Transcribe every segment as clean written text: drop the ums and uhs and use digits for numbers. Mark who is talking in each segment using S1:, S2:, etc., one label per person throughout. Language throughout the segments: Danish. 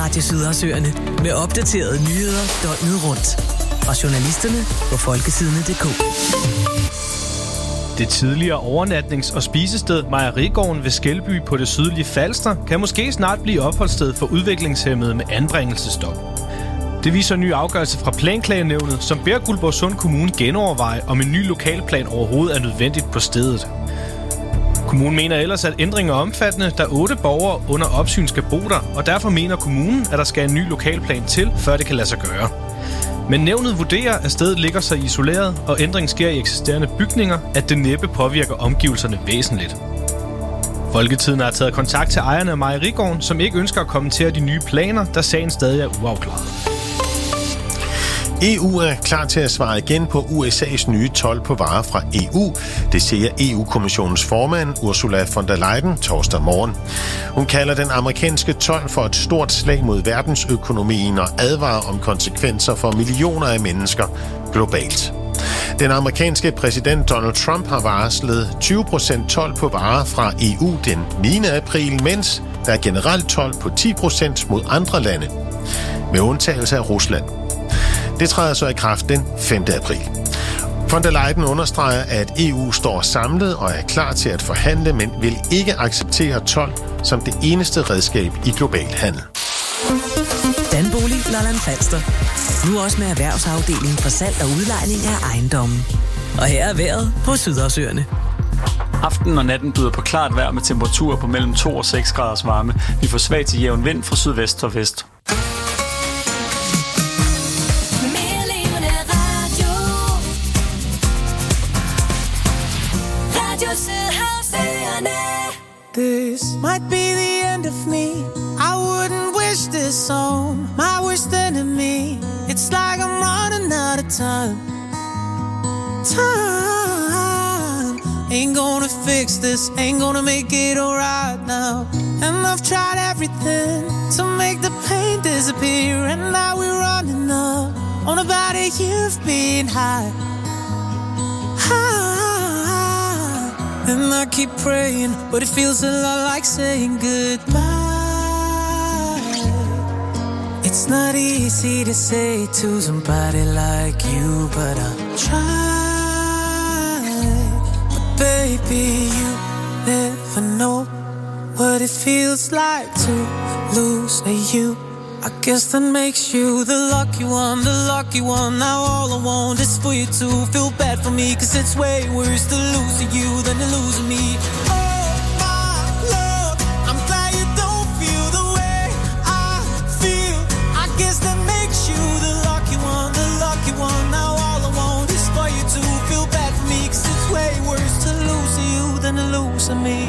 S1: Radio Sydhavsøerne med opdaterede nyheder døgnet rundt. Fra journalisterne på folkesidene.dk.
S2: Det tidligere overnatnings- og spisested Mejerigården ved Skelby på det sydlige Falster kan måske snart blive opholdssted for udviklingshæmmede med anbringelsesstop. Det viser en ny afgørelse fra Planklagenævnet, som beder Guldborgsund Kommune genoverveje, om en ny lokalplan overhovedet er nødvendigt på stedet. Kommunen mener ellers, at ændringen er omfattende, da 8 borgere under opsyn skal bo der, og derfor mener kommunen, at der skal en ny lokalplan til, før det kan lade sig gøre. Men nævnet vurderer, at stedet ligger så isoleret, og ændringen sker i eksisterende bygninger, at det næppe påvirker omgivelserne væsentligt. Folketiden har taget kontakt til ejerne af Mejerigården, som ikke ønsker at kommentere de nye planer, da sagen stadig er uafklaret.
S3: EU er klar til at svare igen på USA's nye told på varer fra EU. Det siger EU-kommissionens formand Ursula von der Leyen torsdag morgen. Hun kalder den amerikanske told for et stort slag mod verdensøkonomien og advarer om konsekvenser for millioner af mennesker globalt. Den amerikanske præsident Donald Trump har varslet 20% told på varer fra EU den 9. april, mens der er generelt told på 10% mod andre lande, med undtagelse af Rusland. Det træder så i kraft den 5. april. Von der Leyen understreger, at EU står samlet og er klar til at forhandle, men vil ikke acceptere told som det eneste redskab i global handel.
S1: Danbolig Lolland Falster. Nu også med erhvervsafdelingen for salg og udlejning af ejendommen. Og her er vejret på Sydhavsøerne.
S4: Aften og natten byder på klart vejr med temperaturer på mellem 2 og 6 graders varme. Vi får svag til jævn vind fra sydvest og vest.
S5: This might be the end of me. I wouldn't wish this on my worst enemy. It's like I'm running out of time. Ain't gonna fix this, ain't gonna make it alright now. And I've tried everything to make the pain disappear. And now we're running up on about a year of being high. And I keep praying, but it feels a lot like saying goodbye. It's not easy to say to somebody like you, but I'll try. But baby, you never know what it feels like to lose a you. I guess that makes you the lucky one, the lucky one. Now all I want is for you to feel bad for me, 'cause it's way worse to lose you than to lose me. Oh my love, I'm glad you don't feel the way I feel. I guess that makes you the lucky one, the lucky one. Now all I want is for you to feel bad for me, 'cause it's way worse to lose you than to lose me.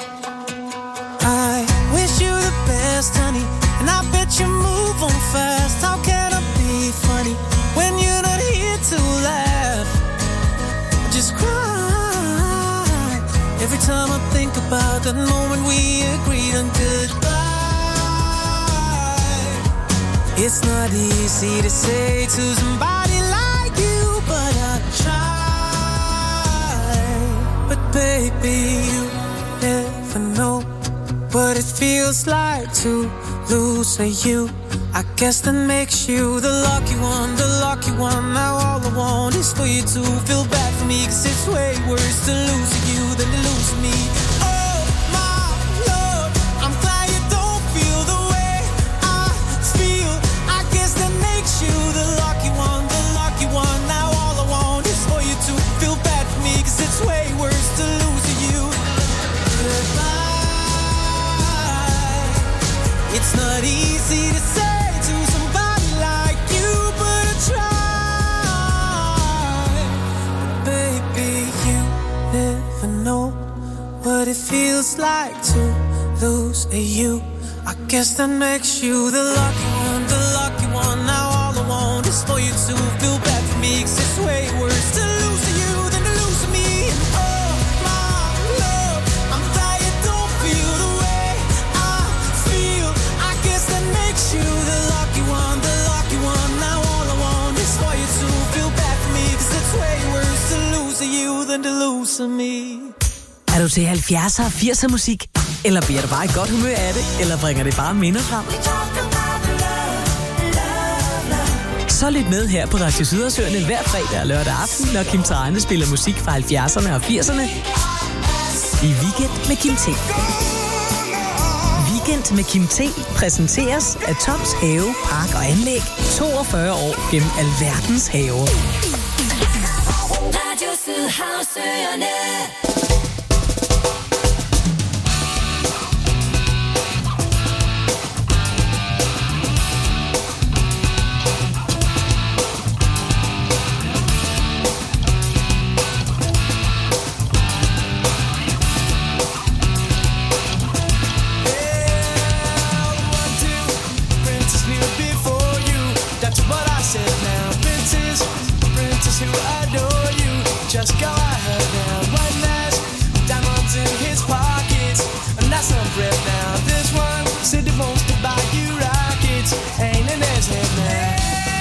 S5: I wish you the best, honey, and I bet you move on fast. How can I be funny when you're not here to laugh? I just cry every time I think about that moment we agreed on goodbye. It's not easy to say to somebody like you, but I try. But baby, you never know what it feels like to lose a you. I guess that makes you the lucky one, the lucky one. Now all I want is for you to feel bad for me, 'cause it's way worse to lose you than to lose me. Oh my love, I'm glad you don't feel the way I feel. I guess that makes you the lucky one, the lucky one. Now all I want is for you to feel bad for me, 'cause it's way worse to lose you. Goodbye. It's not easy to say to somebody like you, but I try. But baby, you never know what it feels like to lose a you. I guess that makes you the lucky one, the lucky one. Now all I want is for you to feel bad for me, 'cause it's way worse to lose you than to lose me. Oh my love, I'm glad you don't feel the way I feel. I guess that makes you the lucky one, the lucky one. Now all I want is for you to feel bad for me, 'cause it's way worse to lose you than to lose me.
S1: Er du til 70'er og 80'er musik? Eller bliver du bare i godt humør af det? Eller bringer det bare minder frem? så lyt med her på Radio Sydersøerne hver fredag og lørdag aften, når Kim Thrane spiller musik fra 70'erne og 80'erne. I Weekend med Kim T. Weekend med Kim T præsenteres af Toms Have, Park og Anlæg. 42 år gennem alverdens haver.
S6: Radio Sydhavsøerne.
S5: Just go ahead now, one last diamonds in his pockets, and that's some bread now. This one said he wants to buy you rockets, ain't in his head now.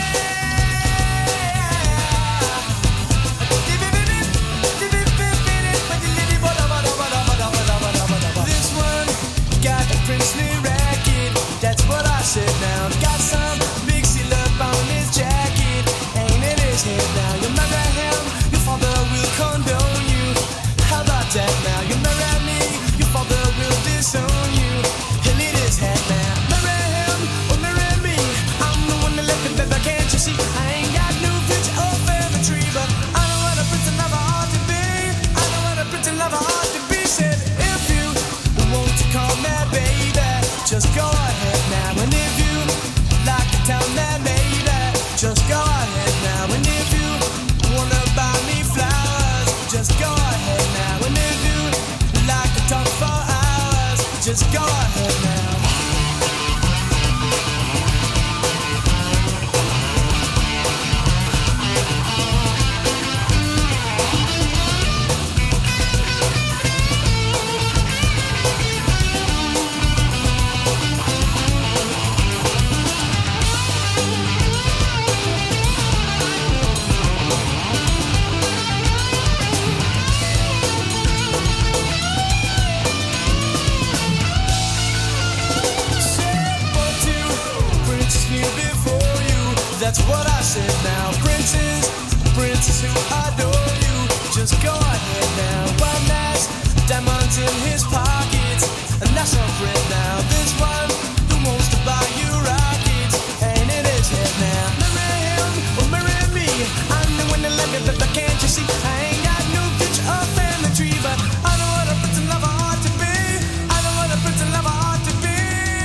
S5: This one got a princely racket, that's what I said now. Got some big seal up on his jacket, ain't in his head now. You marry him, father will condone you. How about that now? You marry me, your father will disown you. He'll eat his head now. Marry him or marry me, I'm the one that left it, baby, can't you see? I ain't got no picture or family tree, but I know what a pretty lover ought to be. I know what a pretty lover ought to be. Said if you want to call me baby, just go ahead now. And if you like to tell me baby, just go ahead now. And if you wanna buy me flowers, just go ahead now. And if you like to talk for hours, just go ahead now. That's what I said now. Princess, princess who adore you, just go ahead now. One last diamonds in his pockets, and that's all bread now. This one who wants to buy you rockets, ain't in his head now. Marry him or marry me, I'm the one that left it, but can't you see? I ain't got no picture or family tree, but I know what a pretty lover ought to be. I know what a pretty lover ought to be.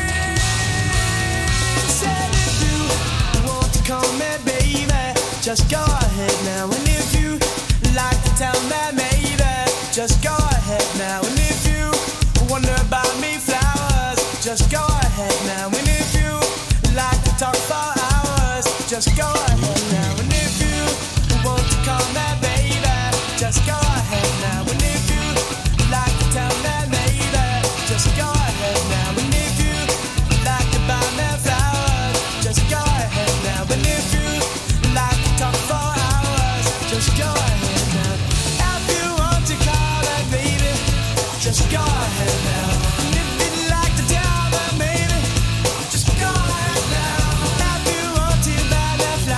S5: Said if you want to call me baby, just go ahead now. And if you like to tell me maybe, just go ahead now. And if you wonder about me flowers, just go ahead now. And if you like to talk for hours, just go ahead now. And if you want to call me baby, just go ahead now. And if you like to tell me maybe, just go ahead now. And if you like to buy me flowers, just go ahead now. And if you like to talk for hours, just go ahead now. If you want to call it baby, just go ahead now. And if you'd like to tell me maybe, just go ahead now. If you want to buy me flowers,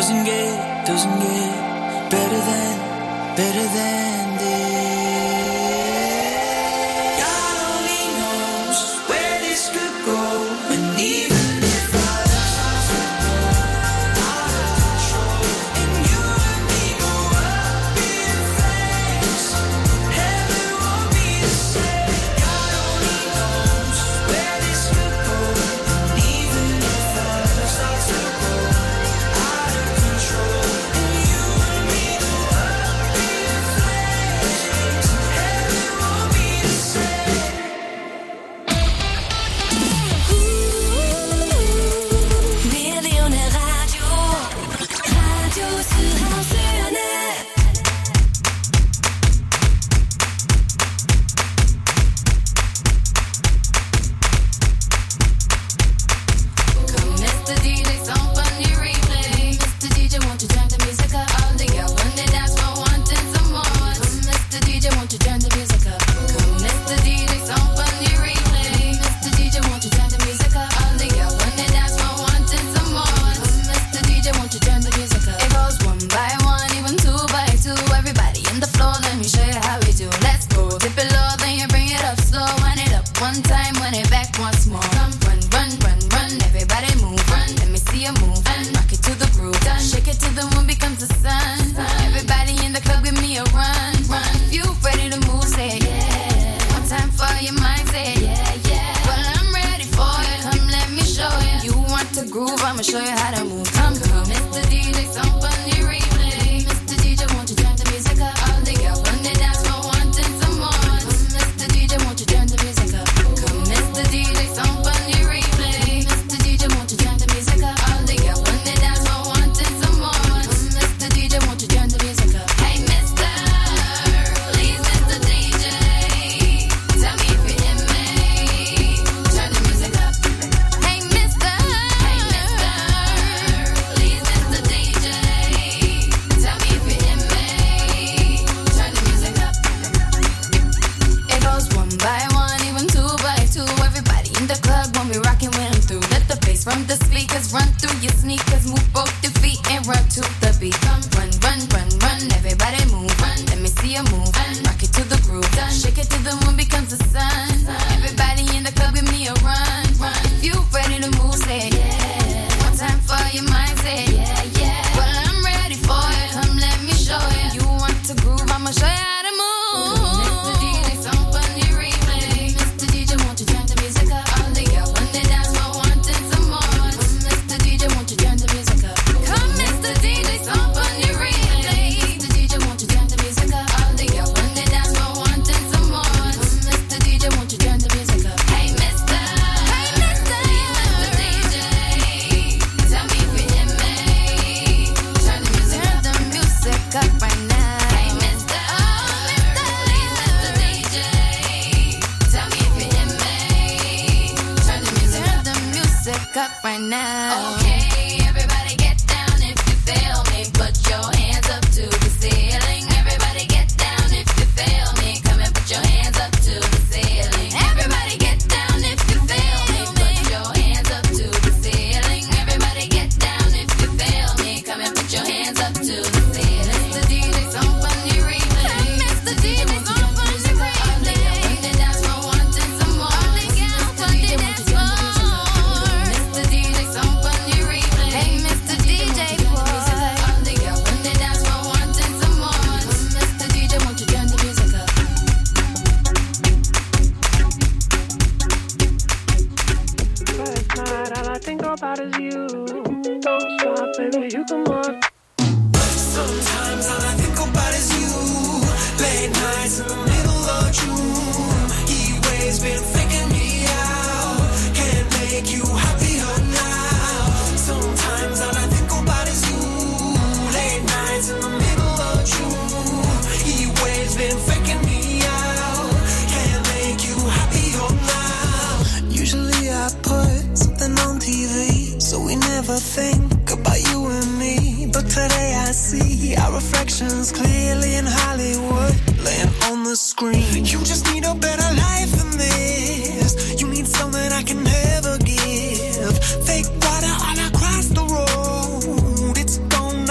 S5: doesn't get better than this. God only knows where this could go, and even if I lost out of control, and you and me go up in flames, heaven won't be the same. God only knows where this could go, and even if I lost out to go out of control, and you and me go up in flames, heaven won't be the same.
S6: Millioner Radio, Radio Sydhavsøerne. Come, Mr. DJ, some funny replay. Mr. DJ, won't you turn the music up? All the girls on the dance floor wanting some more. Come, Mr. DJ, won't you turn the music up? Come, Mr. DJ, some funny replay. Mr. DJ, won't you turn the music up? All the girls on the dance floor wanting some more. Come, Mr. DJ, won't you turn the music up? It goes one by one, even two by two. Everybody in the floor, let me show you how we do. Let's go. Dip it low, then you bring it up slow. Wind it up one time, wind it back once more. Come, run, run, run, run. Everybody move, run. Let me see you move. And rock it to the groove. Shake it till the moon becomes the sun. Everybody in the club, give me a run, run. If you ready to move, say yeah. One time for your mind, say yeah, yeah. Well, I'm ready for it. Come, let me show you. You want to groove? I'ma show you how to move. Come, come, Mr. DJ, some funny replay. Mr. DJ, won't you turn the music up? All the girls on the dance floor wanting some more. Mr. DJ, won't you turn the music up? Come, Mr. DJ, some funny replay. Mr. DJ, won't you turn the music up? All the girls on the dance floor wanting some more. Mr. DJ, won't you turn the music up? Hey, Mr. Please, Mr. DJ, tell me if you hear me. Turn the music up. Hey, Mr. Please, Mr. DJ, tell me if you hear me. Turn the music up. It goes one by one, even two by two. Everybody in the club when we rockin' when I'm through. Let the bass from the speakers run through your sneakers. Move both your feet and run to the beat. Come, run, run, run, run. Everybody move, run. Let me see you move. Rock it to the groove. Shake it till the moon becomes the sun. Everybody in the club, give me a run, run. If you ready to move, say yeah. One time for your mind, say yeah, yeah. Well, I'm ready for it. Come, let me show you. You want to groove? I'ma show you how to move. Mr. DJ, some funny replay. Mr. DJ, won't you turn the music up? All the girls on the dance floor wanting some more. Mr. DJ, won't you turn the music up? Come, Mr. DJ, some funny replay. Mr. DJ, won't you turn the music up? All the girls on the dance floor wanting some more. Mr. DJ, won't you turn the music up? Hey, Mr. Please, Mr. DJ, tell me if you hear me. Turn the music up. Turn the music up right now. Hey, Mr. Please, Mr. DJ, tell me if you hear me. Turn the music up. Turn the music up right now. Okay, everybody get down if you feel me. Put your hands up to the ceiling. Everybody get down if you feel me. Come and put your hands up to the ceiling. Everybody get down if you feel me. Put your hands up to the ceiling. Everybody get down if you feel me. Come and put your hands up to the ceiling. Mr. DJ, some funny replay. Mr. DJ, some funny replay. On the dance floor wanting some more. Mr. DJ, won't you turn the music up? Mr. DJ, some funny replay. Hey, Mr. DJ, boy. On the girls on the dance floor wanting some more. Mr. DJ, won't you turn the music up?
S7: Last night, all I think about is you. Don't stop, baby, you come on.
S5: Sometimes all I think about is you. Late nights in the middle of June. Heat waves been faking me out. Can't make you happier now. Sometimes all I think about is you. Late nights in the middle of June. Heat waves been faking me out. Can't make you happier now.
S8: Usually I put something on TV, so we never think about you and me. But today I see our reflections clearly in Hollywood, laying on the screen.
S5: You just need a better life than this. You need something I can never give. Fake water all across the road. It's gone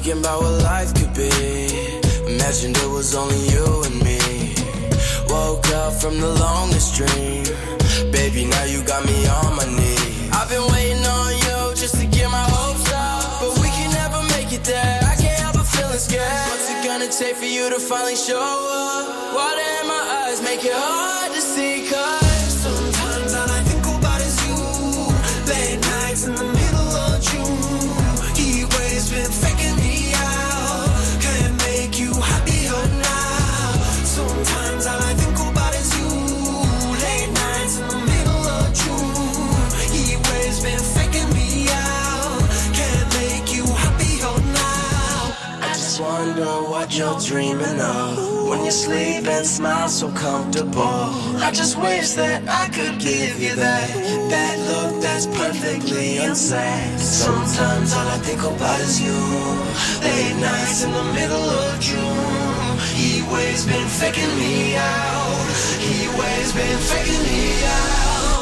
S9: thinking about what life could be. Imagined it was only you and me. Woke up from the longest dream. Baby, now you got me on my knees. I've been waiting on you just to get my hopes up, but we can never make it there. I can't help but feeling scared. What's it gonna take for you to finally show up? Water in my eyes make it hard to see, cause
S8: sometimes all I think about is you. Late nights in the middle of June. Heat waves been faking me out. Can't make you happier now. Sometimes all I think about is you. Late nights in the middle of June. Heat waves been faking me out. Can't make you happier now.
S9: I just wonder what you're dreaming of when you sleep and smile so comfortable. I just wish that I could give you that look that's perfectly insane. Sometimes all I think about is you. Late nights in the middle of June. Heat waves been faking me out. Heat waves been faking me out.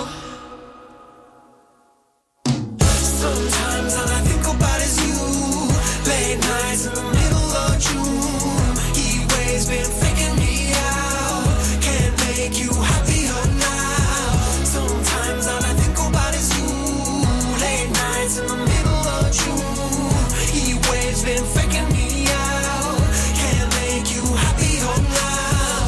S9: Sometimes all I think about is you. Late nights in the middle of June. Heat waves been faking me out. Can't make you happier now. Sometimes all I think about is you. Late nights in the middle of June. Heat waves been faking me out. Can't make you happier now.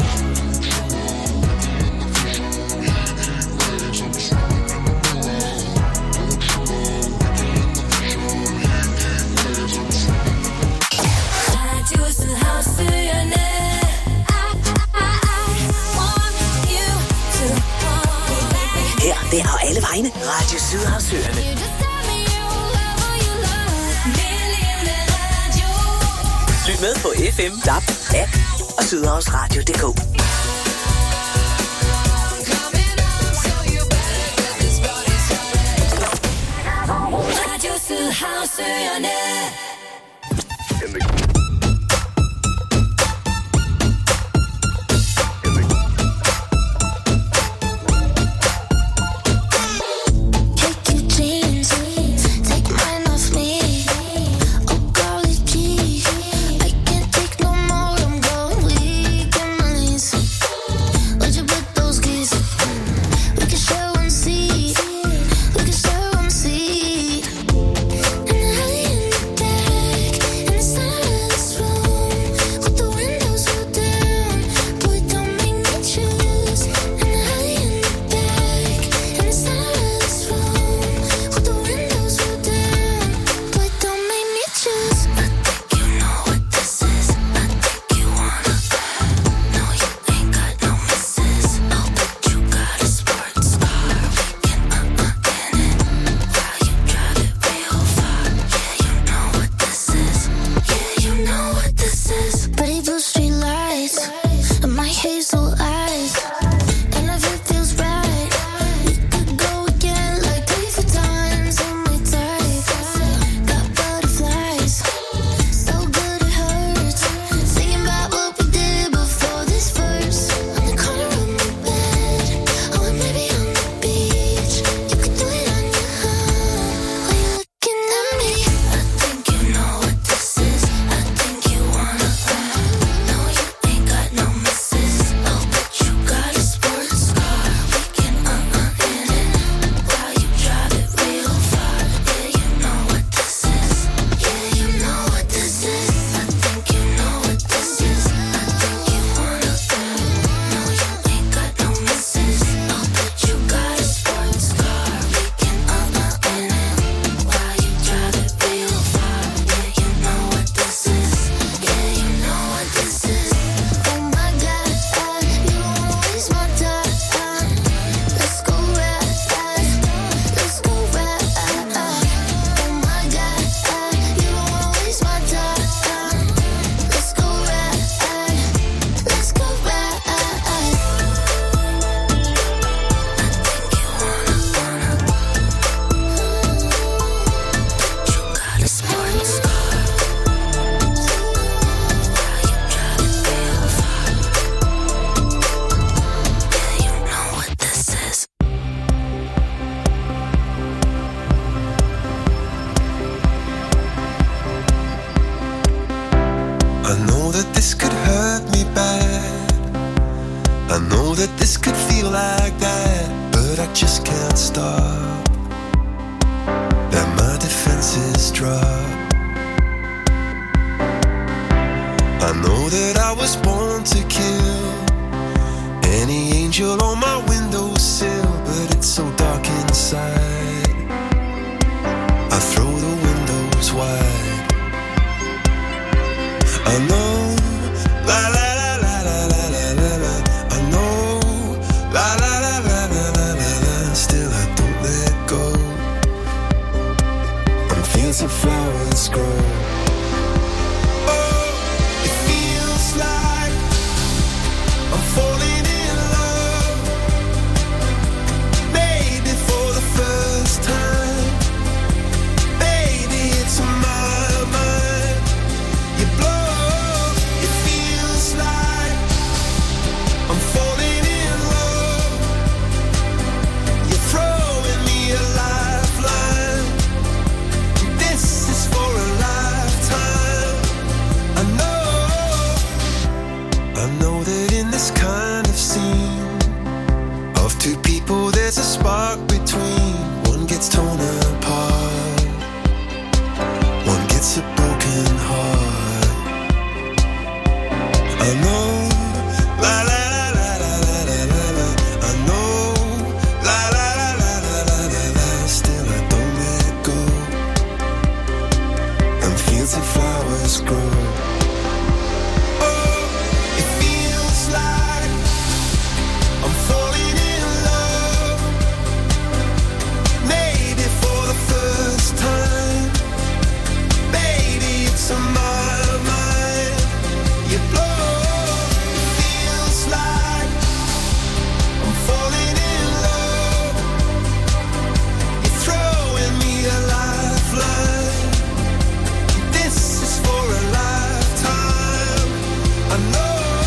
S6: Radio Sydhavsøerne.
S1: Her, der og alle vegne. Radio Sydhavsøerne. Lyt med på FM, DAB, app og sydhavsradio.dk.
S6: Radio Sydhavsøerne.
S10: And
S8: that this could feel like that, but I just can't stop. That my defenses drop. I know that I was born to kill any angel on my windowsill, but it's so dark inside. I throw the windows wide. I know, la la la la la la la la la. I know, la la la la la la la la. Still I don't let go. And fields of flowers grow. Oh, it feels like I'm falling in love. Maybe for the first time. Baby, it's in my mind. You blow. It feels like I'm falling in love. You're throwing me a lifeline. This is for a lifetime. I know that in this kind of scene of two people there's a spark between. One gets torn apart, one gets a broken heart. I know, la la la la la la la la. I know, la la la la la la la. Still I don't let go. And fields of flowers grow. Oh, it feels like I'm falling in love. Maybe for the first time. Baby, it's on my mind. You blow. It feels like I'm falling in love. You're throwing me a lifeline. This is for a lifetime. I know.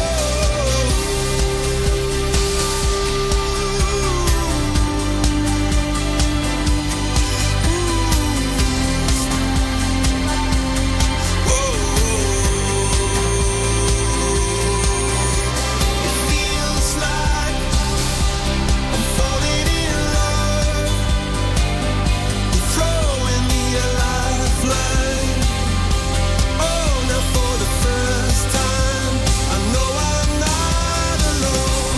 S8: It feels like I'm falling in love. You're throwing me a lifeline. Oh, now for the first time, I know I'm not alone.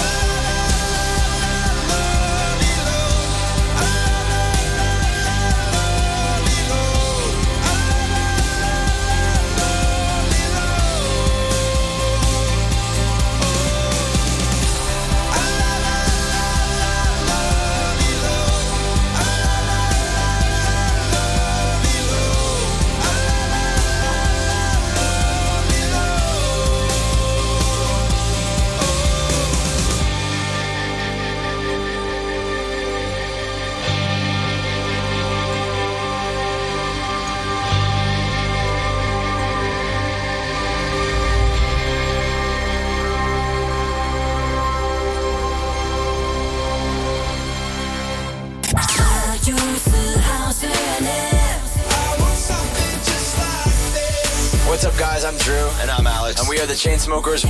S10: What's up, guys? I'm Drew. And I'm Alex. And we are the Chainsmokers.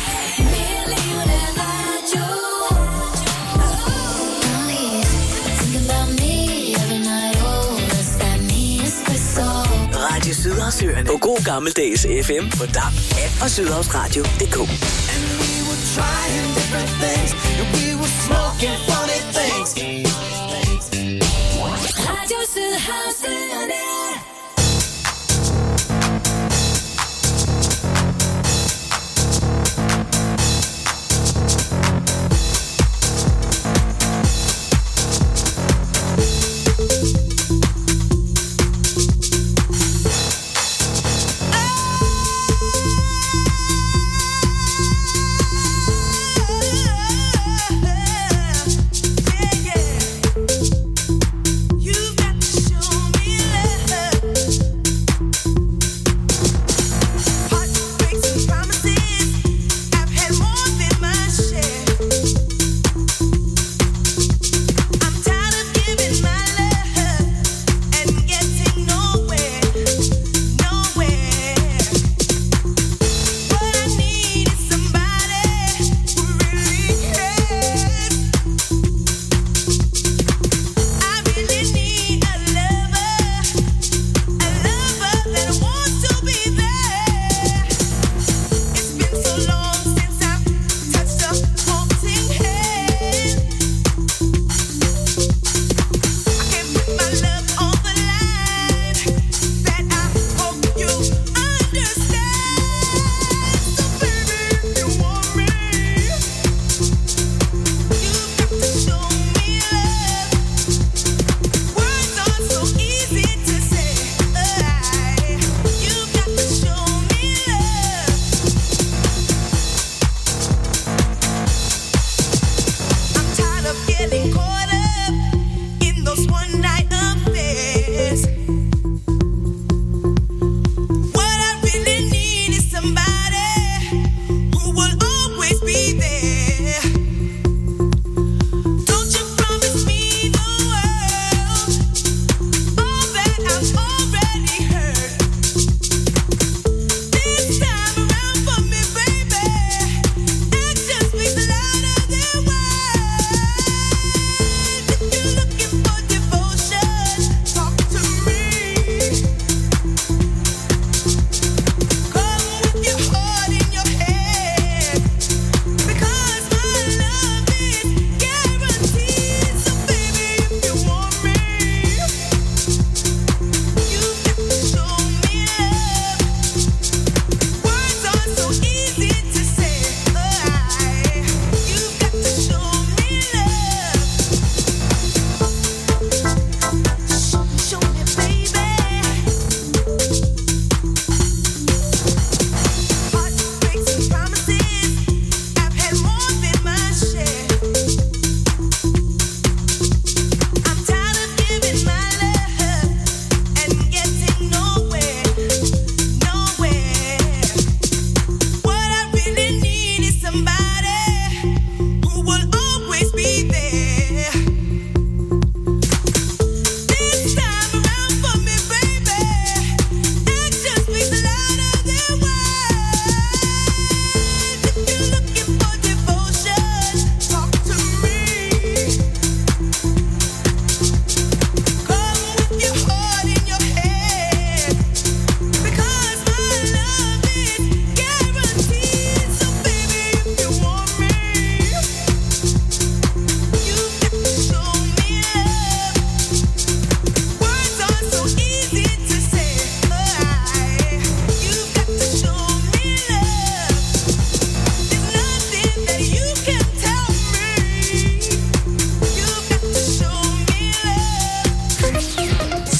S1: Radio Sydhavsøerne på god gammeldags FM på DAB, app og sydhavsradio.dk.
S9: Trying different things, and we were smoking funny things.
S6: Radio Sydhavsøerne.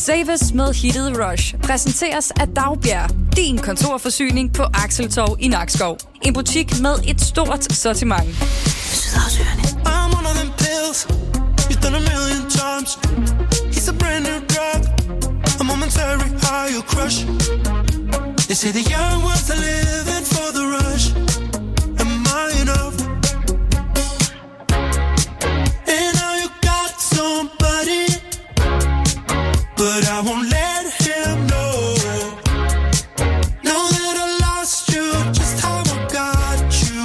S11: Saves med hittet Rush præsenteres af Dagbjerg, din kontorforsyning på Axeltorv i Nakskov. En butik med et stort sortiment.
S9: I'm one of them pills you've done a million times. He's a brand new drug, a momentary high you'll crush. They say the young ones are living for the rush. Am I enough? And now you got somebody, but I won't let him know. Know that I lost you, just how I got you.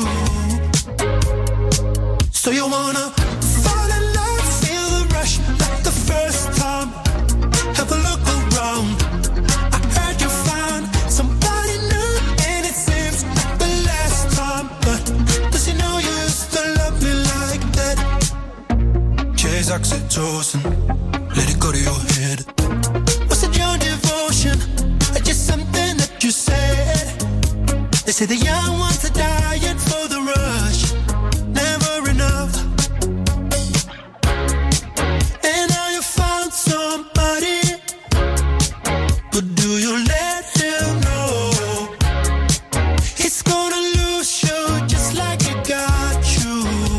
S9: So you wanna fall in love, feel the rush like the first time. Have a look around. I heard you found somebody new, and it seems like the last time. But does he know you used to love me like that? Chase oxytocin, let it go to your head. Was it your devotion, or just something that you said? They say the young ones are dying for the rush. Never enough. And now you found somebody, but do you let him know? He's gonna lose you just like he got you.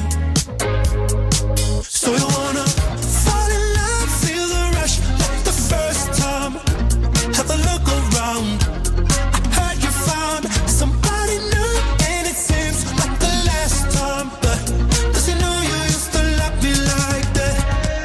S9: So you wanna fall in love, feel the rush like the first time. Have a look around. I heard you found somebody new, and it seems like the last time. But does he know you used to love me like that?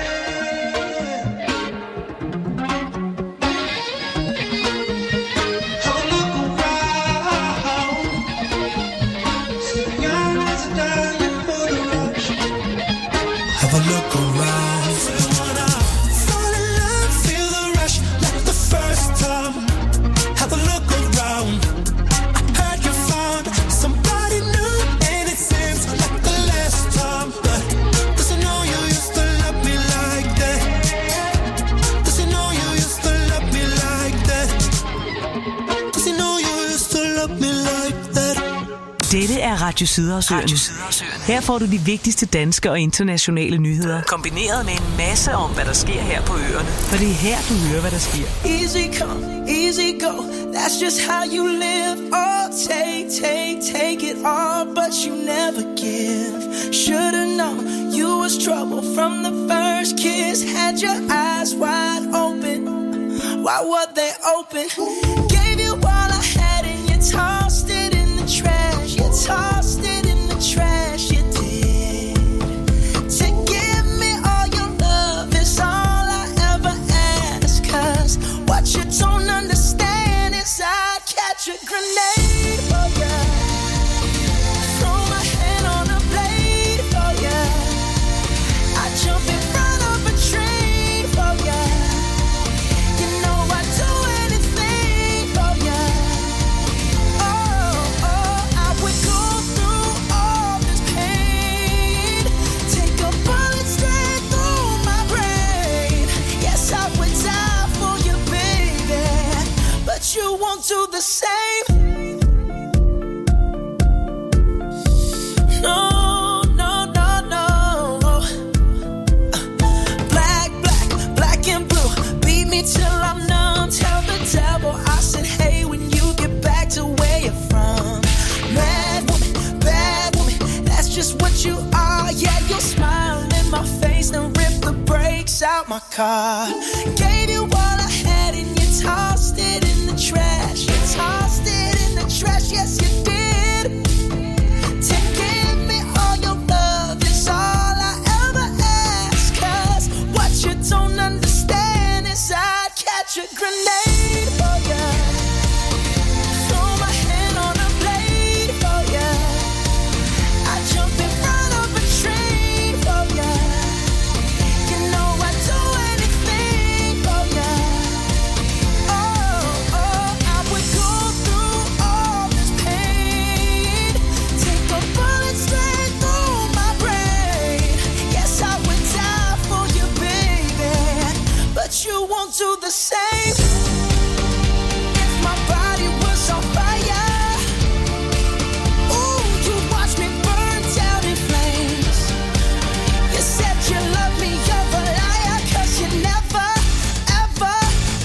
S9: Have a look around. See the young ones are dying for the rush. Have a look around. So you wanna fall in love, feel the rush like the first time. Have a look around. I heard you found somebody new, and it seems like the last time. But does he know you used to love me like that? Does he know you used to love me like that? Does he know you used to love me like that?
S1: Dette er Radio Sydersøen. Her får du de vigtigste danske og internationale nyheder, kombineret med en masse om, hvad der sker her på øerne. For det er her, du hører, hvad der sker.
S8: Easy come, easy go, that's just how you live. Oh, take it all, but you never give. Should've known you was trouble from the first kiss. Had your eyes wide open, why were they open? Gave you all I had and you tossed it in the trash. You tossed it in the trash, you did. To give me all your love is all I ever ask. 'Cause what you don't understand is I'd catch a grenade for ya. Throw my hand on a blade for ya. I'd jump in front of a train for ya. You know I'd do anything for ya. Oh, I would go through all this pain. Take a bullet straight through my brain. Yes, I would die for you, baby, but you won't do the same. No, no, no, no. Black and blue. Beat me till I'm numb. Tell the devil I said, hey, when you get back to where you're from. Bad woman, that's just what you are. Yeah, you'll smile in my face, then rip the brakes out my car. Gave you all I had and you tossed it in the trash. You tossed it in the trash, yes you did. To give me all your love is all I ever ask. 'Cause what you don't understand is I'd catch a grenade for ya. Throw my hand on a blade for ya. I'd jump in front of a train for ya. You know I'd do anything for ya. Oh, I would go through all this pain. Take a bullet straight through my brain. Yes, I would die for you, baby, but you won't do the same. If my body was on fire, ooh, you'd watch me burn down in flames. You said you love me, you're a liar, 'cause you never, ever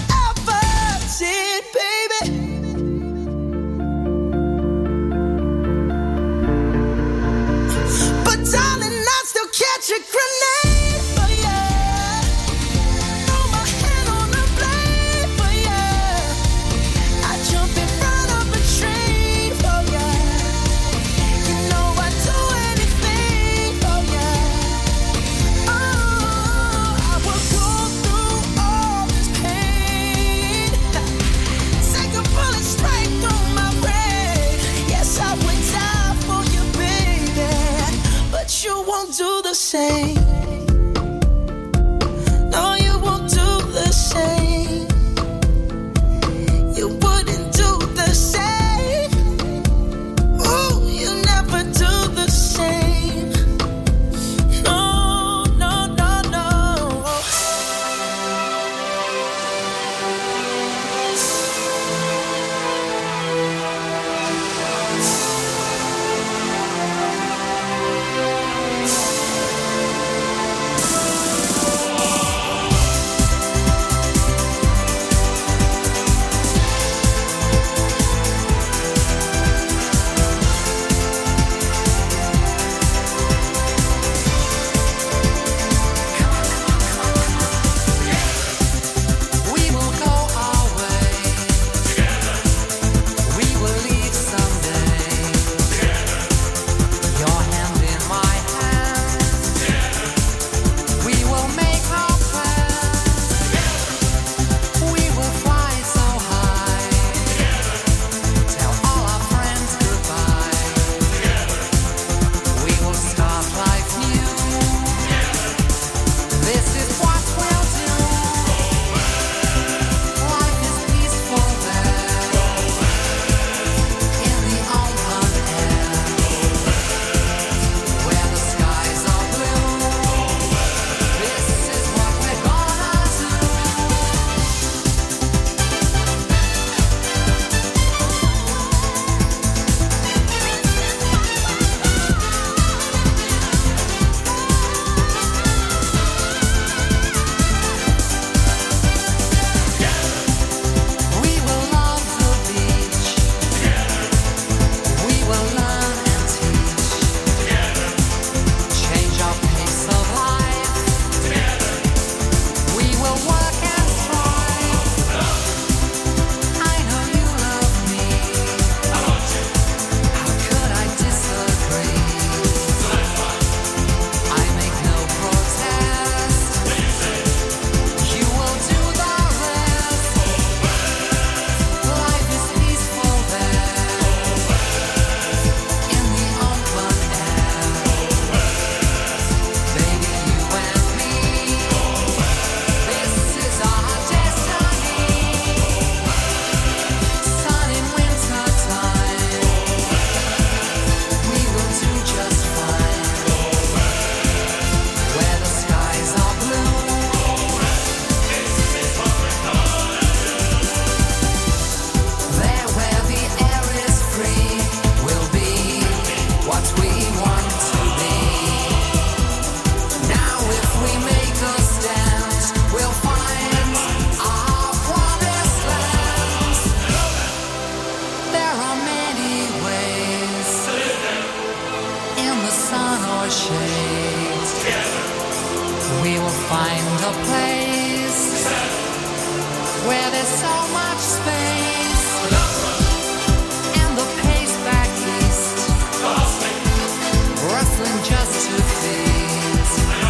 S12: find a place where there's so much space and the pace back east, rustling just to feet,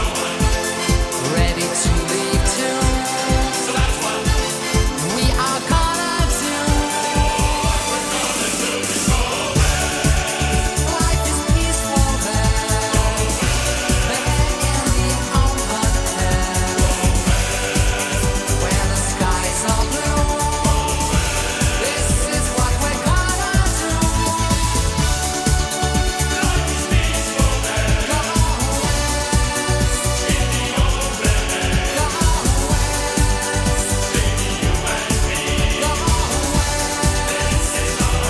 S12: ready to leave too. We are gonna do life is peaceful there, there in the open air, where the skies are blue. This is what we're gonna do. Life is peaceful there. Go west, in the open air. Go west, baby, you and me. Go west, this is our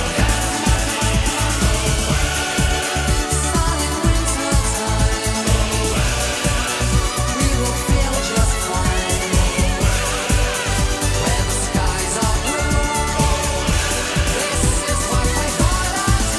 S12: sun in winter time. We will feel just fine. Where the skies are blue. This is what we're gonna do.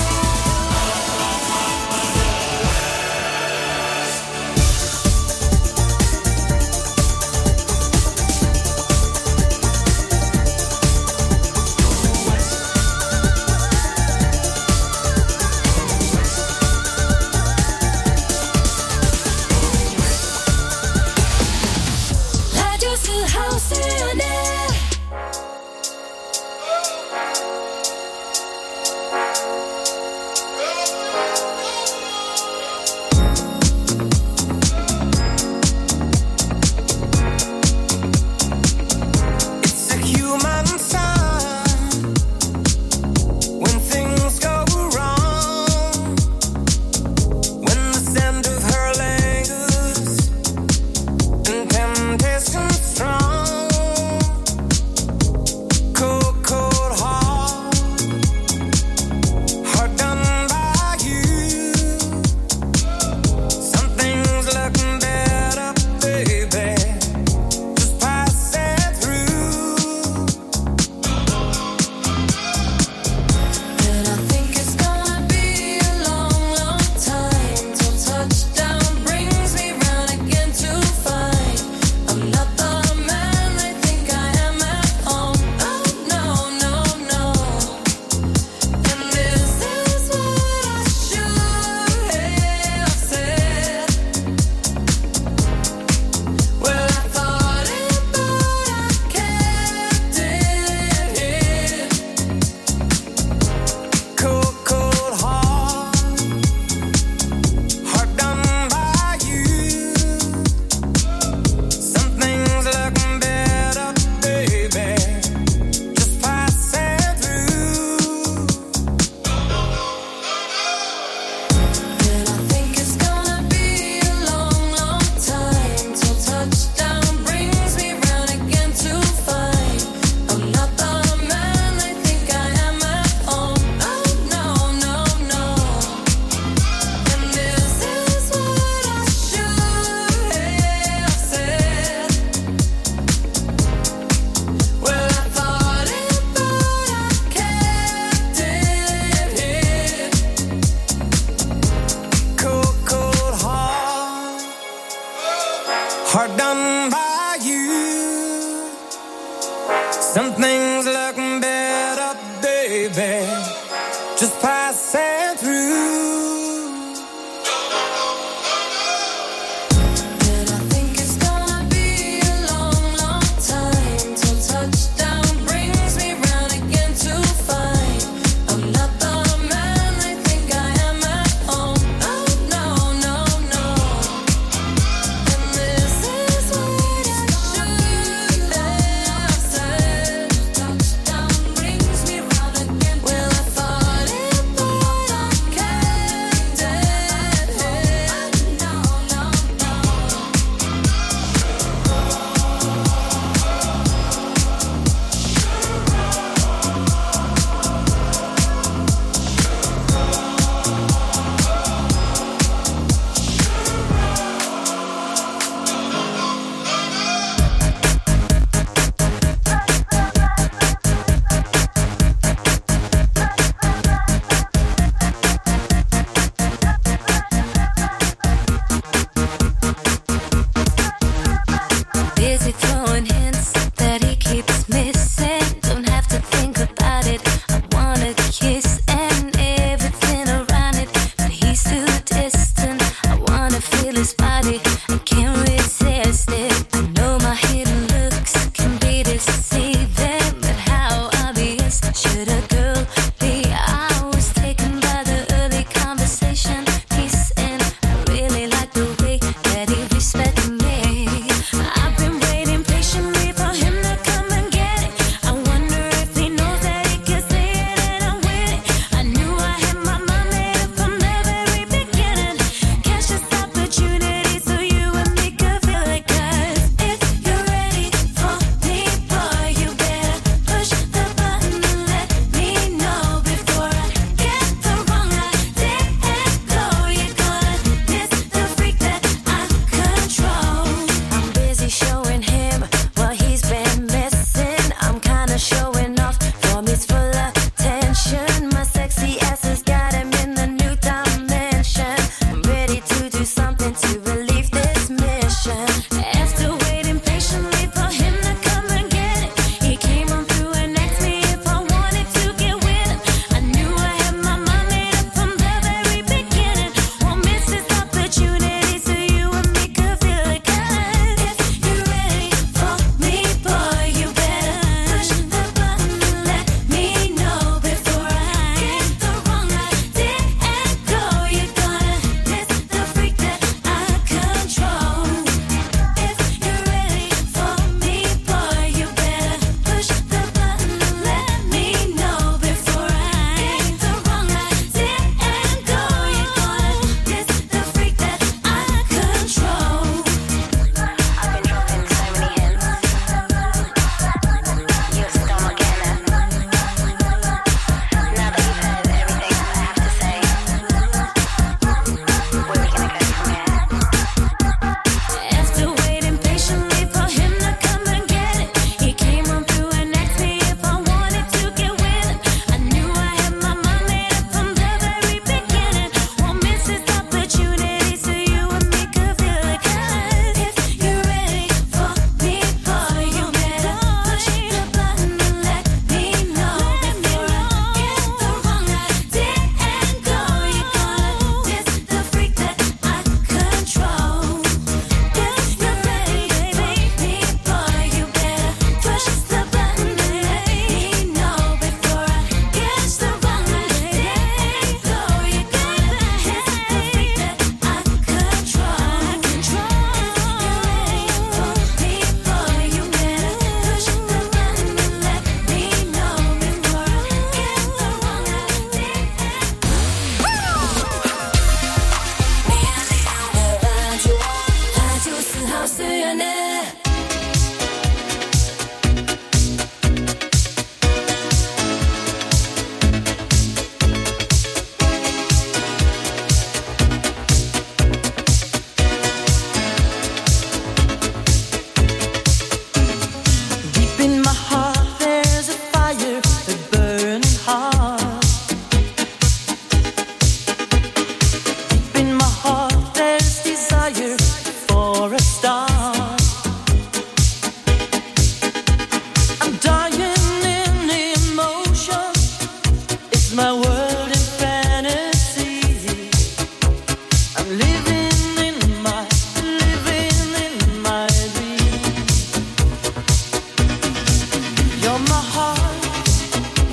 S12: Radio Sydhavsøerne.
S8: It's a human sign when things go wrong, when the scent of her lingers and temptation strong. Cold, cold heart, hard done by you. Something's looking better, baby. Just pass it through.
S12: And I think it's gonna be a long, long time till touchdown brings me round again to find I'm not the man they think I am at home. Oh no, no, no. And this is what I should have said. Well, I thought it, but I kept it here.
S8: Cold, cold heart, hard done by you. Something's looking better, baby. Just pass it through.
S12: And I think it's gonna be a long, long time till touchdown brings me round again to find I'm not the man they think I am at home. Oh no, no, no. And this is what I should have said. Well, I thought it, but I kept it here.
S8: Cold, cold heart, hard done by you. Something's looking better, baby. Just pass it through.
S12: And I think it's gonna be a long, long time till touchdown brings me round again to find I'm not the man they think I am at home. Oh no, no, no. And this is what I should have said.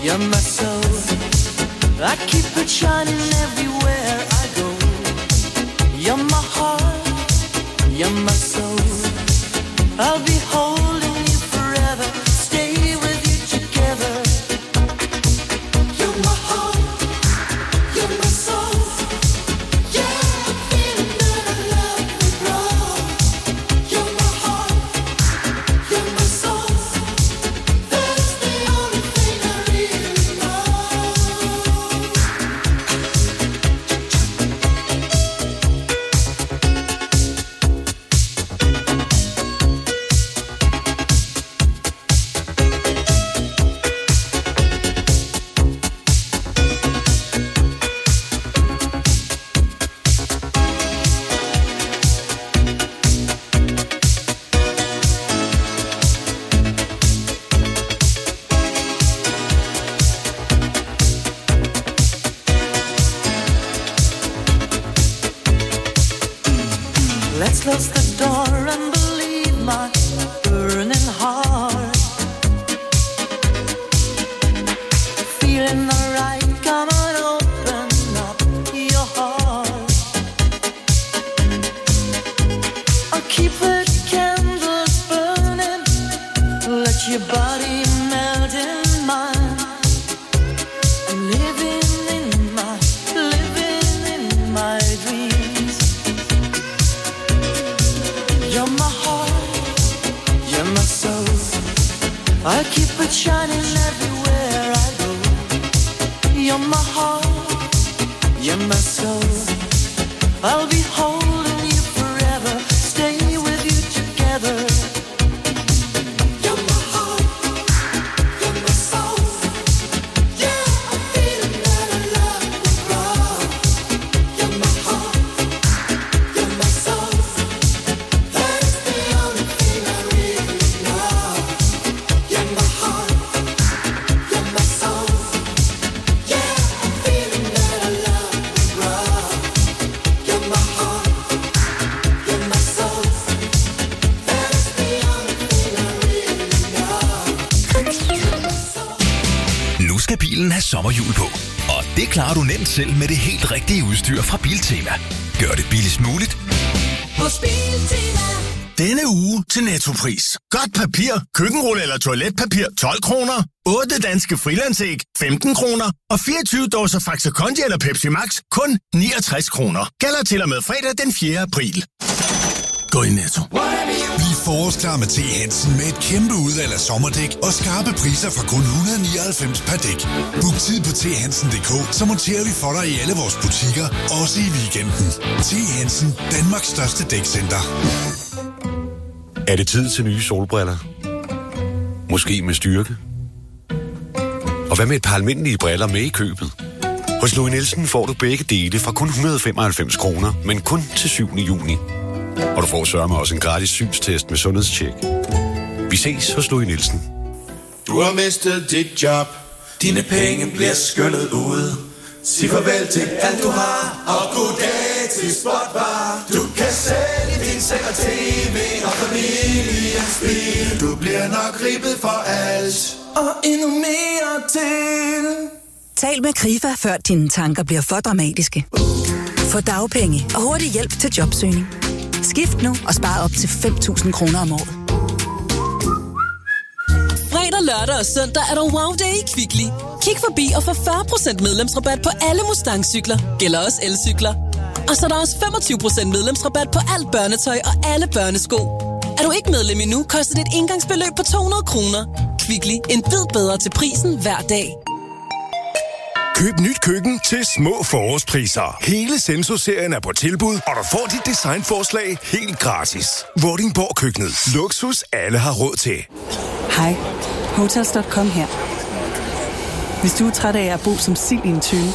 S5: You're my soul. I keep it shining everywhere I go. You're my heart. You're my soul. I'll be holding you forever. Stay with you together. You're my heart. You're my soul. Yeah, I'm feeling that I love you, bro. You're my heart. You're my soul. That's the only thing I really know. Let's close the door and believe my burning heart. Feeling alright, come on, open up your heart. I'll keep the candles burning. Let your body melt in mine. I'm living in my dreams. You're my heart, you're my soul. I'll keep it shining everywhere I go. You're my heart, you're my soul. I'll be holding you forever. Stay with you together. You're my heart, you're my soul. Yeah, I'm feeling that I love you, bro. You're my heart, you're my soul. That's the only thing I really know. You're my heart, you're my soul. Yeah, I'm feeling that I love you, bro. You're my heart, you're my soul. That's the only thing I really know.
S13: Nu skal bilen have sommerhjul på, og det klarer du nemt selv med det helt rigtige udstyr fra Biltema. Gør det billigst muligt
S5: Hos Biltema.
S14: Denne uge til Nettopris. Godt papir, køkkenrulle eller toiletpapir 12 kroner. 8 danske frilandsæg 15 kroner. Og 24 dåser Faxe Kondi eller Pepsi Max kun 69 kroner. Gælder til og med fredag den 4. april. Gå i Netto.
S15: Bliv forårsklar med T. Hansen med et kæmpe udvalg af sommerdæk og skarpe priser fra kun 199 per dæk. Book tid på thansen.dk, så monterer vi for dig i alle vores butikker, også i weekenden. T. Hansen, Danmarks største dækcenter.
S16: Er det tid til nye solbriller? Måske med styrke? Og hvad med et par almindelige briller med i købet? Hos Louis Nielsen får du begge dele fra kun 195 kroner, men kun til 7. juni. Og du får sørme også en gratis synstest med sundhedstjek. Vi ses hos Louis Nielsen.
S9: Du har mistet dit job. Dine penge bliver skyllet ud. Sig farvel til alt du har. Og goddag til Spotbar. Du kan sælge din seng og tv og familiens bil. Du bliver nok ribbet for alt. Og endnu mere til.
S17: Tal med Krifa, før dine tanker bliver for dramatiske. Få dagpenge og hurtig hjælp til jobsøgning. Skift nu og spar op til 5.000 kroner om året.
S18: Fredag, lørdag og søndag er der wow day i Kvickly. Kig forbi og få 40% medlemsrabat på alle Mustang-cykler. Gælder også elcykler. Og så er der også 25% medlemsrabat på alt børnetøj og alle børnesko. Er du ikke medlem endnu, koster det et engangsbeløb på 200 kroner. Kvickly, en bid bedre til prisen hver dag.
S14: Køb nyt køkken til små forårspriser. Hele Senso-serien er på tilbud, og du får dit designforslag helt gratis. Vordingborg Køkkenet. Luksus alle har råd til.
S19: Hej, Hotels.com her. Hvis du er træt af at bo som sild i en tønde,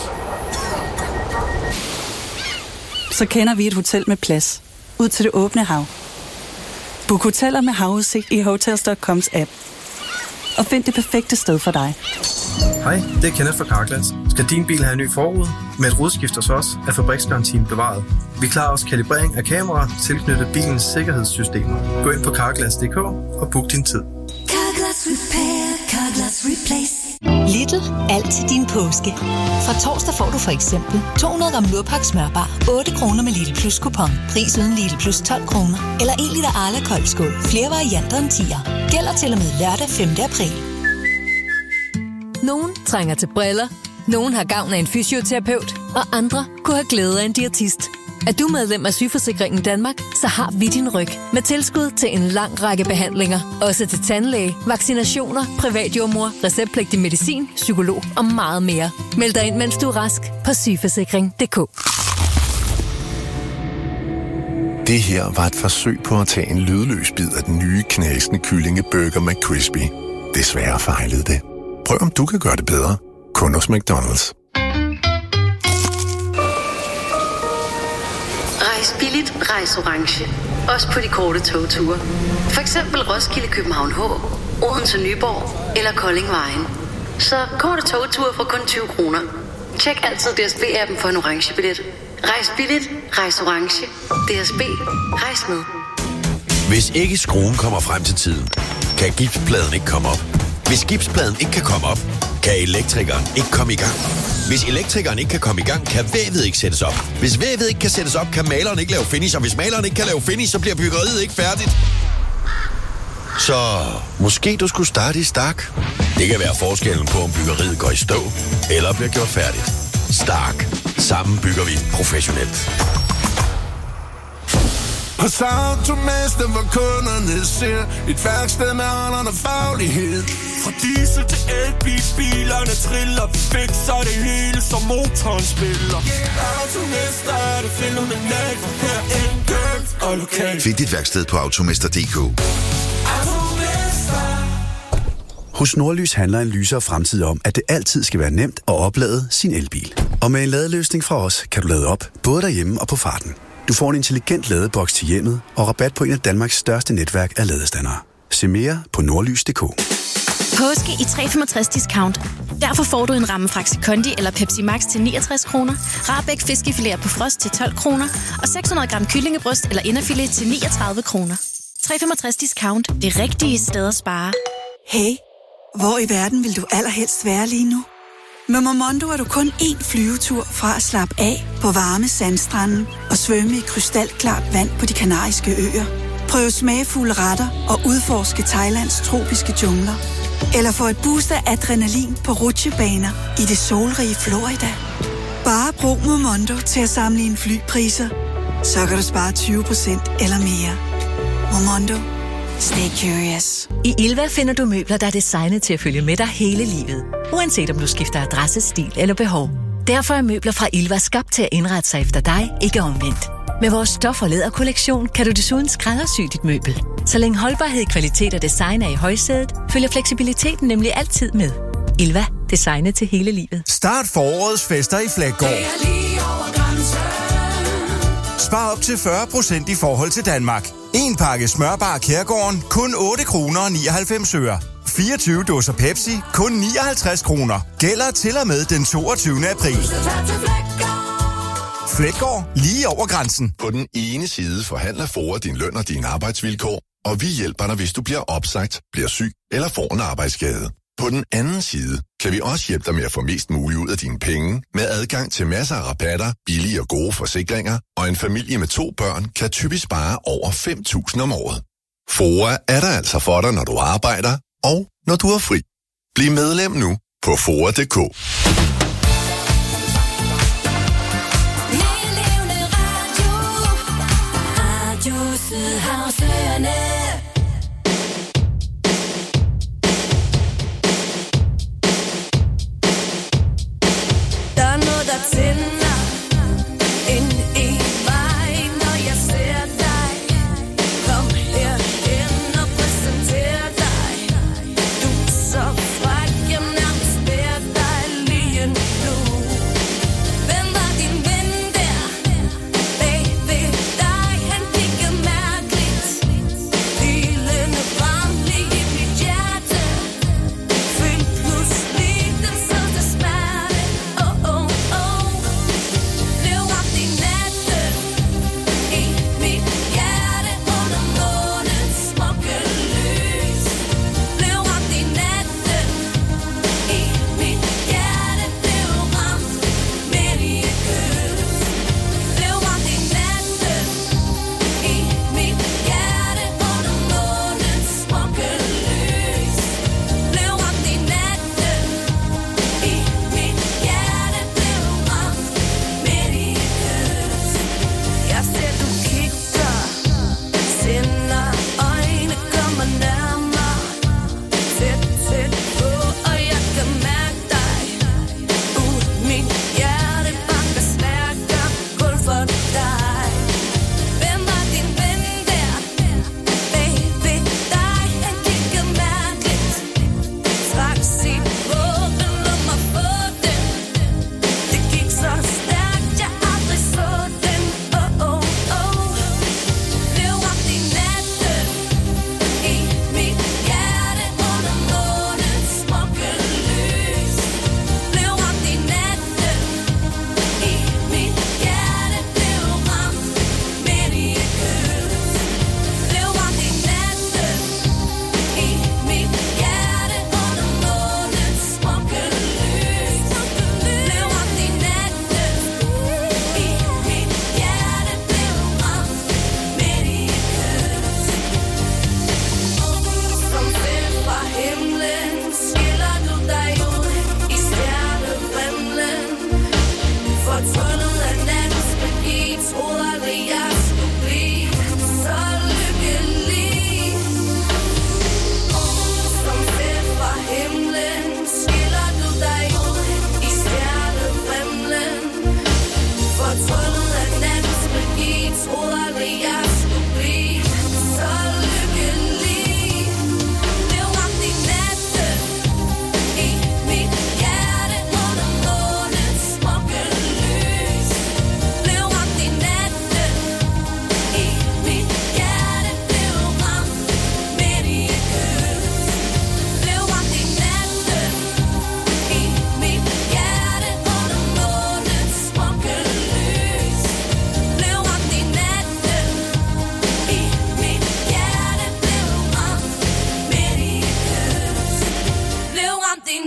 S19: så kender vi et hotel med plads ud til det åbne hav. Book hoteller med havudsigt i Hotels.coms app. Og find det perfekte sted for dig.
S20: Hej, det er Kenneth fra Carglass. Skal din bil have en ny forrude? Med et rudeskift hos os er fabriksgarantien bevaret. Vi klarer også kalibrering af kameraer tilknyttet bilens sikkerhedssystemer. Gå ind på Carglass.dk og book din tid.
S5: Carglass Repair, Carglass Replace.
S21: Lidl. Alt til din påske. Fra torsdag får du for eksempel 200 gram Lurpak smørbar 8 kroner med Lidl Plus kupon. Pris uden Lidl Plus 12 kroner. Eller 1 liter Arla koldskål. Flere varianter end 10'er. Gælder til og med lørdag 5. april.
S22: Nogen trænger til briller. Nogen har gavn af en fysioterapeut. Og andre kunne have glæde af en diætist. Er du medlem af Sygeforsikringen Danmark, så har vi din ryg. Med tilskud til en lang række behandlinger. Også til tandlæge, vaccinationer, privatjordmor, receptpligtig medicin, psykolog og meget mere. Meld dig ind, mens du er rask på sygeforsikring.dk.
S23: Det her var et forsøg på at tage en lydløs bid af den nye knasende kyllingeburger McCrispy. Desværre fejlede det. Prøv om du kan gøre det bedre. Kun hos McDonald's.
S24: Rejs billigt, rejs orange. Også på de korte togture. For eksempel Roskilde, København H, Odense, Nyborg eller Kolding Vejen. Så korte togture fra kun 20 kroner. Tjek altid DSB-appen for en orange billet. Rejs billigt, rejs orange. DSB, rejs med.
S13: Hvis ikke skruen kommer frem til tiden, kan gipspladen ikke komme op. Hvis gipspladen ikke kan komme op, kan elektrikeren ikke komme i gang. Hvis elektrikeren ikke kan komme i gang, kan vævet ikke sættes op. Hvis vævet ikke kan sættes op, kan maleren ikke lave finish. Og hvis maleren ikke kan lave finish, så bliver byggeriet ikke færdigt. Så måske du skulle starte i Stark. Det kan være forskellen på, om byggeriet går i stå eller bliver gjort færdigt. Stark. Sammen bygger vi professionelt.
S9: Hos Automester, hvor kunderne ser et værksted med alderen og faglighed. Fra diesel til elbil, bilerne triller, vi fikser det hele, som motoren spiller. Automester er det fænomenalt, for her er enkelt og lokalt.
S25: Find dit værksted på automester.dk.
S26: Hos Nordlys handler en lysere fremtid om, at det altid skal være nemt at oplade sin elbil. Og med en ladeløsning fra os, kan du lade op, både derhjemme og på farten. Du får en intelligent ladeboks til hjemmet og rabat på en af Danmarks største netværk af ladestandere. Se mere på nordlys.dk.
S27: Påske i 365 discount. Derfor får du en ramme Faxi Kondi eller Pepsi Max til 69 kroner, Rahbæk fiskefilet på frost til 12 kroner og 600 gram kyllingebryst eller inderfilet til 39 kroner. 365 discount. Det rigtige sted at spare.
S19: Hey, hvor i verden vil du allerhelst være lige nu? Med Momondo er du kun én flyvetur fra at slappe af på varme sandstranden og svømme i krystalklart vand på de kanariske øer. Prøv smagfulde retter og udforske Thailands tropiske jungler. Eller få et boost af adrenalin på rutsjebaner i det solrige Florida. Bare brug Momondo til at sammenligne flypriser. Så kan du spare 20% eller mere. Momondo. Stay curious.
S28: I Ilva finder du møbler, der er designet til at følge med dig hele livet. Uanset om du skifter adresse, stil eller behov. Derfor er møbler fra Ilva skabt til at indrette sig efter dig, ikke omvendt. Med vores stof- og læderkollektion kan du desuden skræddersy dit møbel. Så længe holdbarhed, kvalitet og design er i højsædet, følger fleksibiliteten nemlig altid med. Ilva. Designet til hele livet.
S29: Start forårets fester i Fleggaard. Spar op til 40% i forhold til Danmark. En pakke smørbar Kærgården, kun 8 kroner og 99 øre. 24 dåser Pepsi, kun 59 kroner. Gælder til og med den 22. april. Fleggaard, lige over grænsen.
S23: På den ene side forhandler FOA din løn og dine arbejdsvilkår, og vi hjælper dig, hvis du bliver opsagt, bliver syg eller får en arbejdsskade. På den anden side kan vi også hjælpe dig med at få mest muligt ud af dine penge, med adgang til masser af rabatter, billige og gode forsikringer, og en familie med 2 børn kan typisk spare over 5.000 om året. FOA er der altså for dig, når du arbejder, og når du er fri. Bliv medlem nu på FOA.dk.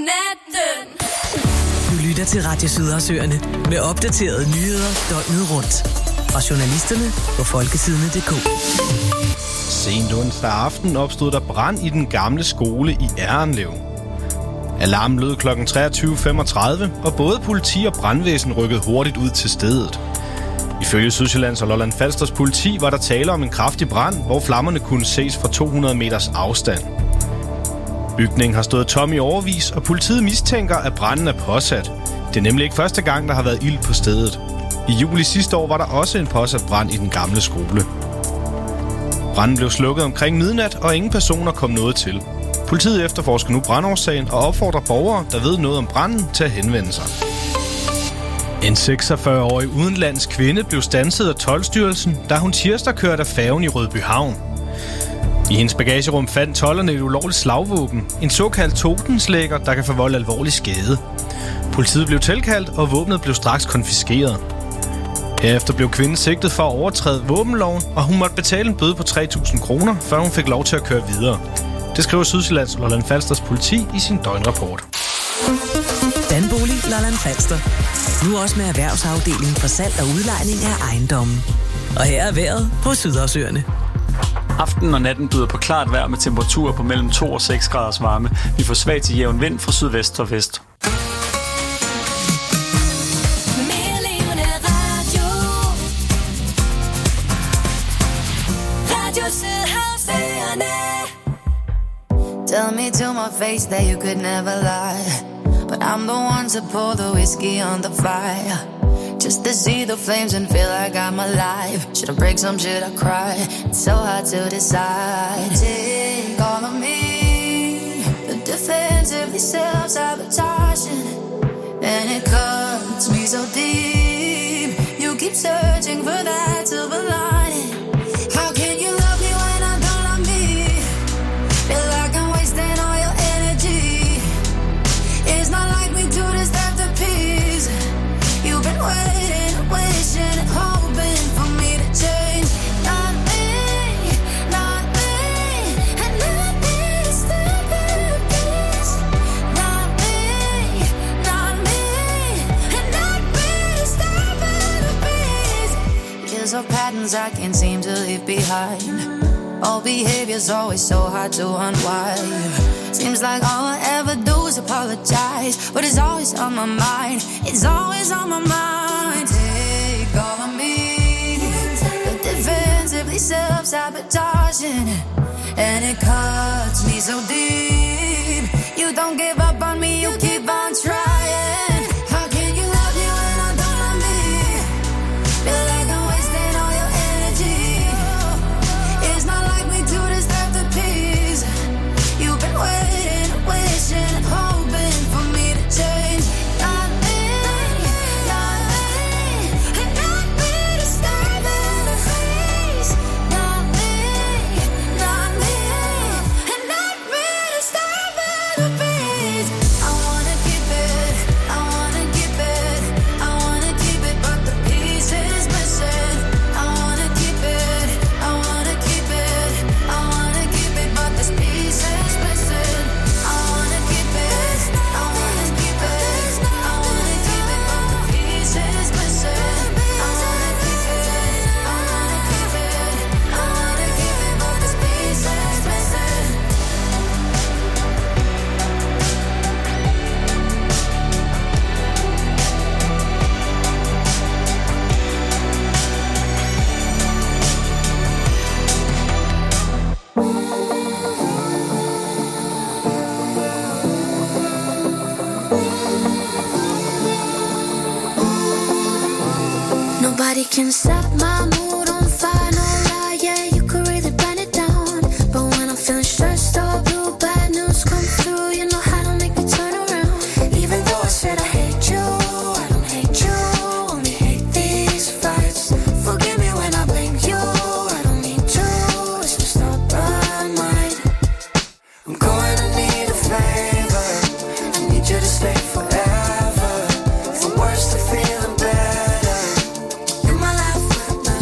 S1: natten.
S2: Du lytter til Radio Sydersøerne med opdaterede nyheder døgnet rundt. Fra journalisterne på folketidene.dk.
S3: Sent onsdag aften opstod der brand i den gamle skole i Errindlev. Alarmen lød kl. 23.35, og både politi og brandvæsen rykkede hurtigt ud til stedet. Ifølge Sydsjællands og Lolland Falsters politi var der tale om en kraftig brand, hvor flammerne kunne ses fra 200 meters afstand. Bygningen har stået tom i årevis, og politiet mistænker, at branden er påsat. Det er nemlig ikke første gang, der har været ild på stedet. I juli sidste år var der også en påsat brand i den gamle skole. Branden blev slukket omkring midnat, og ingen personer kom noget til. Politiet efterforsker nu brandårsagen og opfordrer borgere, der ved noget om branden, til at henvende sig. En 46-årig udenlandsk kvinde blev standset af Toldstyrelsen, da hun tirsdag kørte af færgen i Rødbyhavn. I hendes bagagerum fandt tolderne et ulovligt slagvåben, en såkaldt totenslægger, der kan forvolde alvorlig skade. Politiet blev tilkaldt, og våbnet blev straks konfiskeret. Herefter blev kvinden sigtet for at overtræde våbenloven, og hun måtte betale en bøde på 3.000 kroner, før hun fik lov til at køre videre. Det skriver Sydsjællands og Lolland Falsters politi i sin døgnrapport.
S2: Danbolig Lolland Falster. Nu også med erhvervsafdelingen for salg og udlejning af ejendommen. Og her er vejret på Sydersøerne.
S4: Aften og natten byder på klart vejr med temperaturer på mellem 2 og 6 graders varme. Vi får svag til jævn vind fra sydvest og vest.
S12: Tell me to my face that you could never lie, but I'm the one to pour the whiskey on the fire, just to see the flames and feel like I'm alive. Should I break some, should I cry? It's so hard to decide. Take all of me, the defensively self-sabotaging, and it cuts me so deep. You keep searching for that silver lining. How can you love me when I don't love me? Feel like I'm wasting all your energy. It's not like we do this after peace. You've been waiting, wishing and hoping for me to change. Not me, not me, and not me to step in peace. Not me, and not me to step in peace. Years of patterns I can't seem to leave behind. All behavior's always so hard to unwind. Seems like all I ever do is apologize, but it's always on my mind. It's always on my mind. Take all of me, the defensively self-sabotaging, and it cuts me so deep. You don't give up on me, you keep on trying. How can you love me when I don't love me? Feel like I'm wasting all your energy. It's not like we do this after peace. You've been waiting, wishing and hoping for me to change. Not me, and not me to step in the face. Not me, and not me to step in the face. I wanna keep it, I wanna keep it, I wanna keep it, but the pieces missing. I wanna keep it, I wanna keep it, I wanna keep it, but this piece is missing. I wanna keep it, I wanna keep it, I wanna keep it, but the piece is missing. I wanna keep it, I wanna keep it, I wanna keep it, but this piece is missing. Nobody can set my mood on fire, no lie, yeah, you could really burn it down. But when I'm feeling stressed or blue, bad news come through, you know how to make me turn around. Even though I said I hate you, I don't hate you, only hate these fights. Forgive me when I blame you, I don't mean to, it's just not my mind. I'm going to need a favor, I need you to stay forever, from worse to feeling better. In my life with my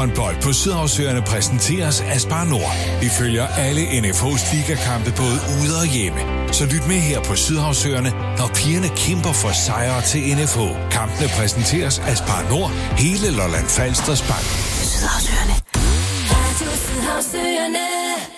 S1: håndbold på Sydhavsøerne præsenteres af Spar Nord. Vi følger alle NFH's ligakampe både ude og hjemme. Så lyt med her på Sydhavsøerne, når pigerne kæmper for sejre til NFH. Kampene præsenteres af Spar Nord, hele Lolland Falsters Bank.
S12: Sydhavsøerne. Radio Sydhavsøerne.